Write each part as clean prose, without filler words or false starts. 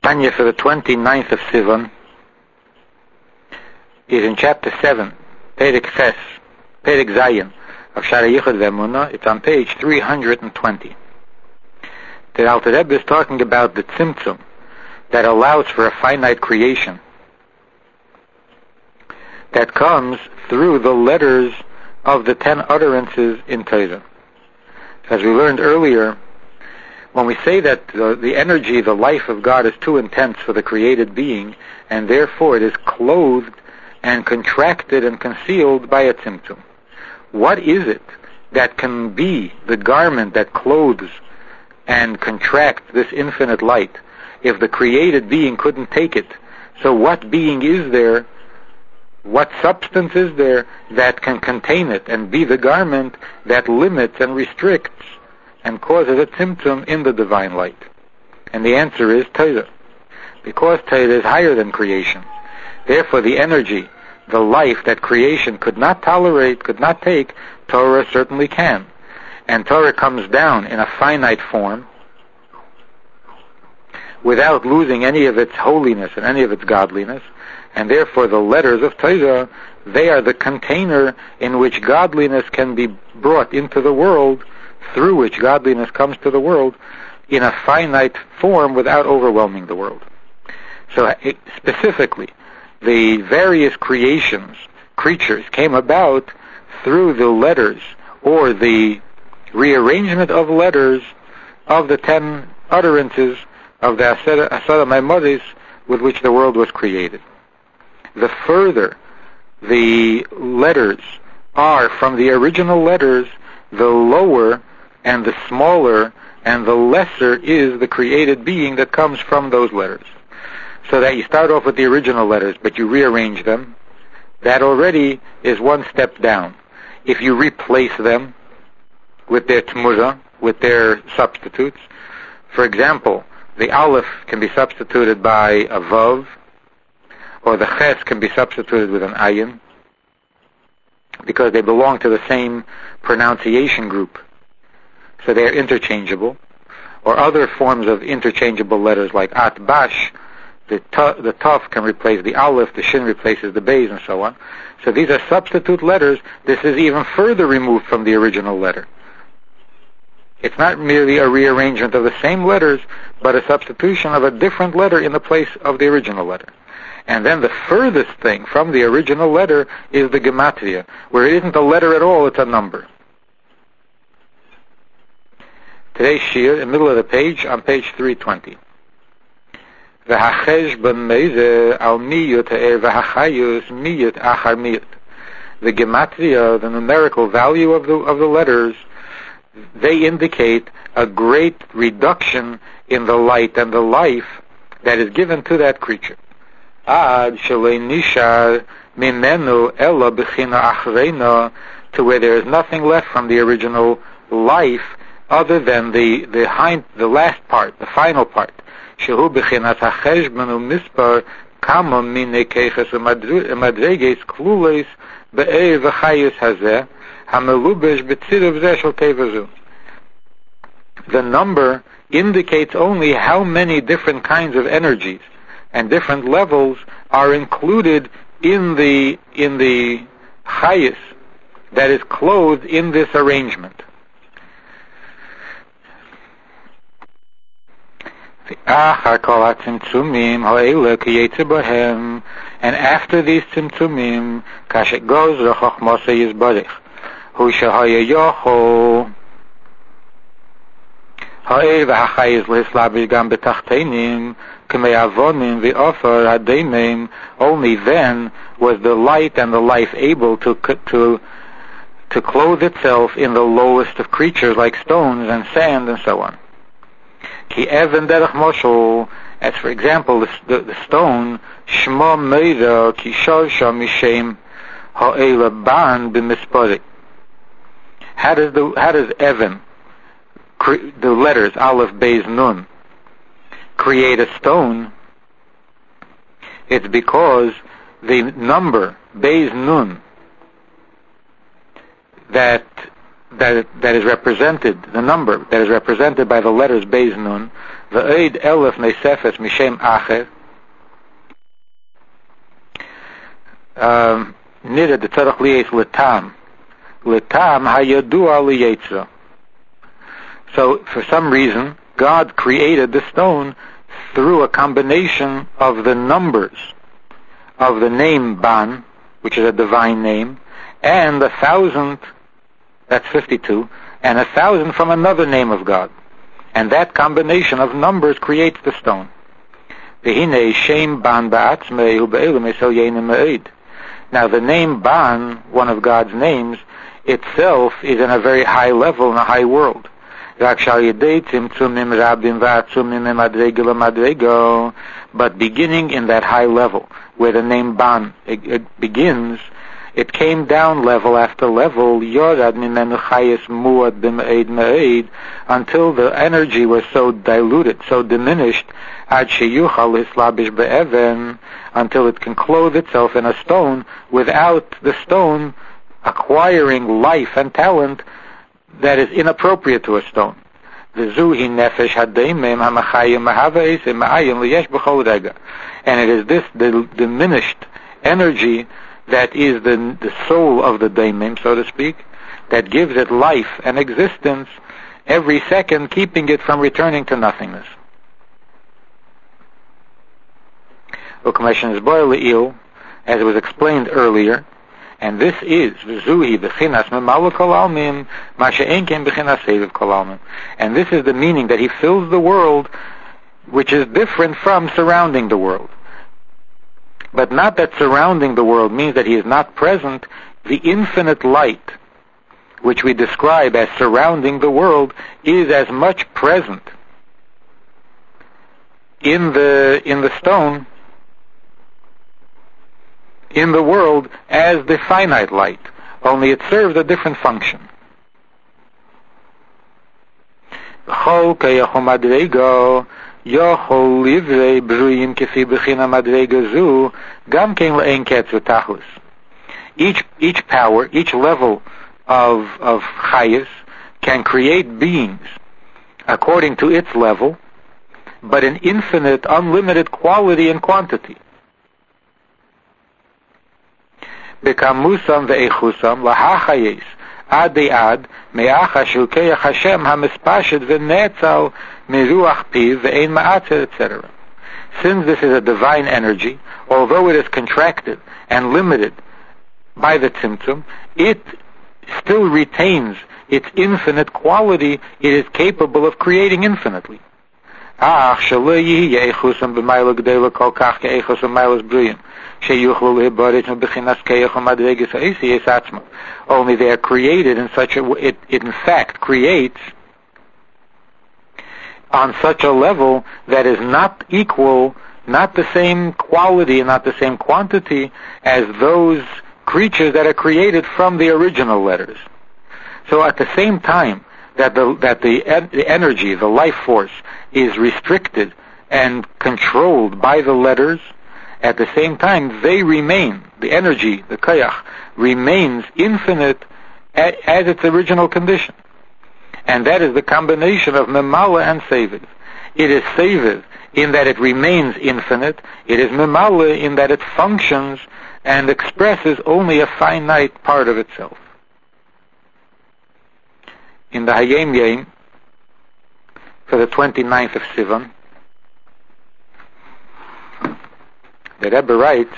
Tanya for the 29th of Sivan is in chapter 7, Perek Ches, Perek Zayin of Shara Yichud Ve'emunah. It's on page 320. The Alter Rebbe is talking about the tzimtzum that allows for a finite creation that comes through the letters of the 10 utterances in Torah. As we learned earlier, when we say that the energy, the life of God is too intense for the created being, and therefore it is clothed and contracted and concealed by a tzimtzum. What is it that can be the garment that clothes and contracts this infinite light if the created being couldn't take it? So what being is there, what substance is there that can contain it and be the garment that limits and restricts and causes a tzimtzum in the divine light? And the answer is Torah. Because Torah is higher than creation. Therefore the energy, the life that creation could not tolerate, could not take, Torah certainly can. And Torah comes down in a finite form without losing any of its holiness and any of its godliness. And therefore the letters of Torah, they are the container in which godliness can be brought into the world, through which godliness comes to the world in a finite form without overwhelming the world. So specifically, the various creatures came about through the letters, or the rearrangement of letters of the 10 utterances of the Asara Maimaris with which the world was created. The further the letters are from the original letters, the lower and the smaller and the lesser is the created being that comes from those letters. So that you start off with the original letters, but you rearrange them, that already is one step down. If you replace them with their tmura, with their substitutes, for example, the aleph can be substituted by a vav, or the ches can be substituted with an ayin, because they belong to the same pronunciation group, so they are interchangeable. Or other forms of interchangeable letters like at bash, the taf can replace the aleph, the shin replaces the beis, and so on. So these are substitute letters. This is even further removed from the original letter. It's not merely a rearrangement of the same letters, but a substitution of a different letter in the place of the original letter. And then the furthest thing from the original letter is the gematria, where it isn't a letter at all, it's a number. Today's shir, in the middle of the page, on page 320. The gematria, the numerical value of the letters, they indicate a great reduction in the light and the life that is given to that creature. To where there is nothing left from the original life other than the last part, the final part. Shehu b'chinas hacheshbon u'mispar kama mine keiches u'madreges klules be'er v'chayus hazeh hamelubesh b'tziruv zeh shel tevazu. The number indicates only how many different kinds of energies and different levels are included in the chayus that is clothed in this arrangement. And after these tzimtzumim, kashet goes rechachmasa yizbarich, hu shehaya yochol ha'er v'hachayis lehislabish gam b'tachteinim k'mei avonim v'ofar hadeimim. Only then was the light and the life able to clothe itself in the lowest of creatures like stones and sand and so on. Ki even derech moshel, as for example the stone shmo meira ki shorsha mishem ha'ela ban b'mispari. How does even, the letters aleph beis nun, create a stone? It's because the number beis nun that is represented, the number that is represented by the letters beis nun, V'eid elef nesefes mishem acher. Nida de tzarech liyes letam. Letam hayadua liyetzra. So, for some reason, God created the stone through a combination of the numbers of the name Ban, which is a divine name, and 1,000, that's 52, and 1,000 from another name of God. And that combination of numbers creates the stone. Now the name Ban, one of God's names, itself is in a very high level, in a high world. But beginning in that high level, where the name Ban it begins, it came down level after level, until the energy was so diluted, so diminished, until it can clothe itself in a stone without the stone acquiring life and talent that is inappropriate to a stone. And it is this diminished energy that is the soul of the daimim, so to speak, that gives it life and existence every second, keeping it from returning to nothingness. As it was explained earlier, and this is Zuhi Bechinas Memala Kol Almim, Masha Enkem Bechinas Seviv Kol Almim. And this is the meaning that he fills the world, which is different from surrounding the world. But not that surrounding the world means that he is not present. The infinite light, which we describe as surrounding the world, is as much present in the stone, in the world, as the finite light, only it serves a different function. Each power, each level of chayis can create beings according to its level, but in infinite, unlimited quality and quantity. Bekamusam ve'echusam lahachayis ad de'ad me'acha shulkeach Hashem hamispashid ve'netzal miruach piv ve'ein ma'atzer, etc. Since this is a divine energy, although it is contracted and limited by the tzimtzum, it still retains its infinite quality. It is capable of creating infinitely. Ach shelo yihye echusam b'mayla g'dela kol kach ke'echusam maylas briyim. Only they are created in such a way, it in fact creates on such a level that is not equal, not the same quality and not the same quantity as those creatures that are created from the original letters. So at the same time that the energy, the life force, is restricted and controlled by the letters, at the same time, they remain, the energy, the koyach, remains infinite as its original condition. And that is the combination of memala and seviv. It is seviv in that it remains infinite. It is memala in that it functions and expresses only a finite part of itself. In the Hayom Yom, for the 29th of Sivan, the Rebbe writes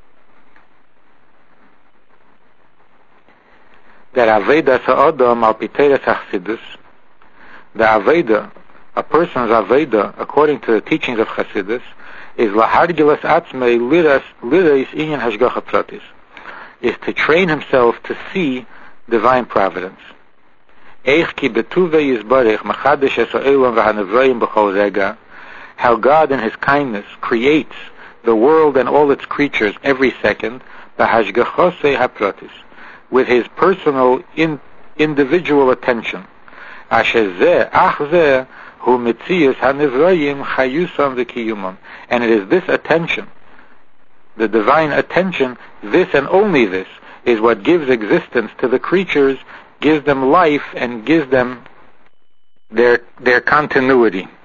that Aveda Sa'odam al Piteres Chassidus, the Aveda, a person's Aveda, according to the teachings of Chassidus, is Lahargilas Atzmei Lirais Inyan Hashgacha Pratis, is to train himself to see divine providence. Eich ki betuve yizbarech machadesh es ha'olam v'hanevroyim b'chol rega, how God in His kindness creates the world and all its creatures every second, b'hashgachosei hapratis, with His personal individual attention. Asher zeh ach zeh hu mitzias hanevroyim chayusam v'kiyumam, and it is this attention, the divine attention, this and only this, is what gives existence to the creatures, gives them life, and gives them their continuity.